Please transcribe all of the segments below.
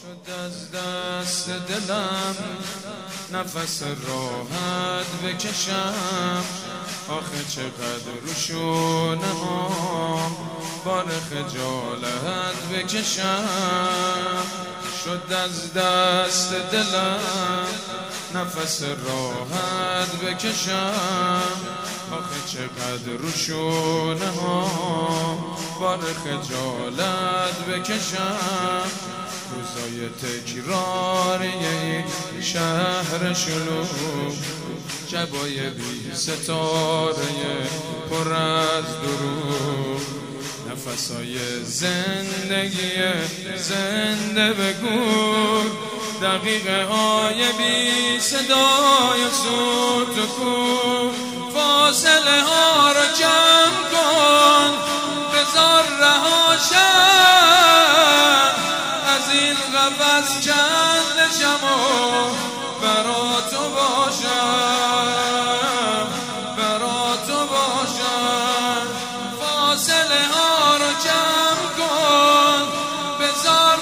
شد از دست دلم نفس راحت بکشم، آخه چقدر رو شونه ها بار خجالت بکشم. شد از دست دلم نفس راحت بکشم، آخه چقدر رو شونه ها بار خجالت بکشم. روزای تکراری این شهر شلوغ، شبای بی ستاره پر از دروغ، نفسای زندگی زنده بگور، دقیقه های بی صدای سوت و کور. فاصله ها رو جمع کن بذار رهاشم، از این قفس چند شما برا تو باشم، برا تو باشم. فاصله ها رو جمع کن بذار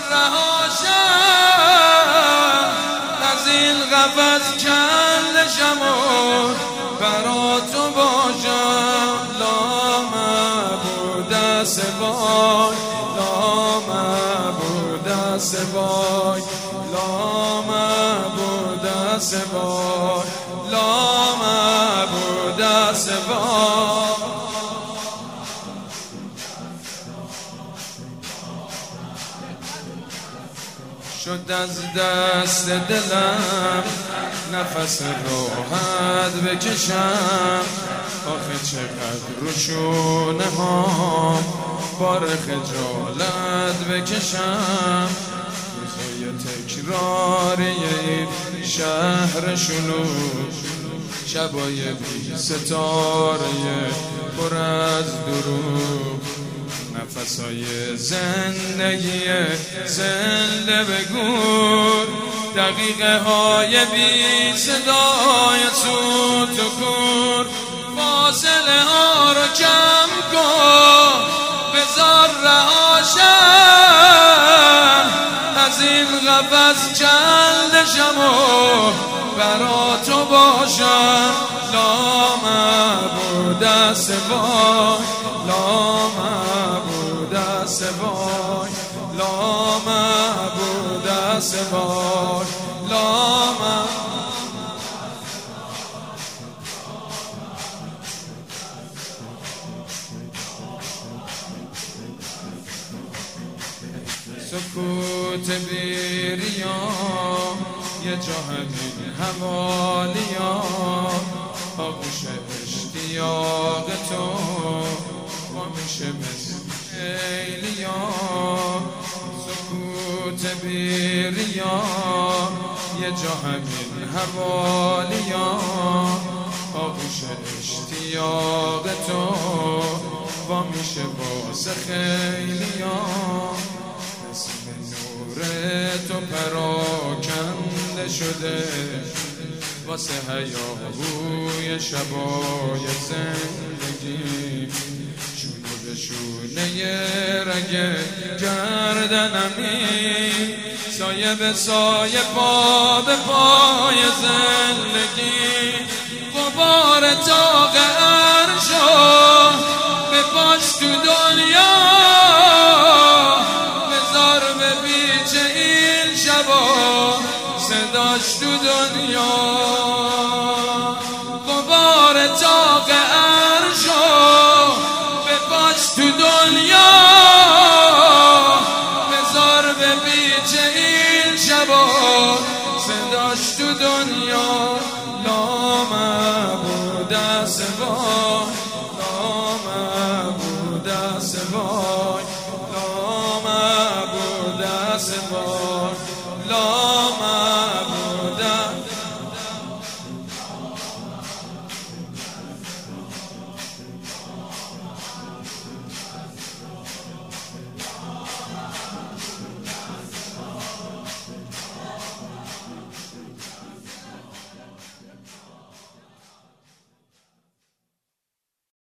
رهاشم، از این قفس چند شما برا تو باشم. لا معبود سوای، لا معبود سوای، لا معبود سوای، لا معبود سوای. شد از دست دلم نفس راحت بکشم، آخه چقدر رو شونه ها بار خجالت بکشم. روزای تکراری این شهر شلوغ، شبای بی ستاره پر از دروغ، نفسای زندگی زنده بگور، دقیقه های بی صدای سوت و کور. فاصله ها رو جمع کن بذار رهاشم، از این قفس چند شما برا تو باشم. لا معبود سوای، لا معبود سوای، لا معبود سوای، لا سکوت بیریا یه جا همین حوالیا، آغوش اشتیاق تو با میشه مثل خیلیا. سکوت بیریا یه جا همین حوالیا، آغوش اشتیاق تو با میشه واسه خیلیا. اسم نور تو پراکنده شده واسه هیاهوی شبای زندگی، شونه به شونه رگ گردنمی، سایه به سایه پا به پای زندگی. غبار تاق عرشو به پاش تو دنیا، بذار به بیچه این شبا صداش تو دنیا. غبار تاق عرشو به پاش تو دنیا، بذار به بیچه این شبا صداش تو دنیا. لا معبود سوای، لا معبود سوای، لا معبود سوای.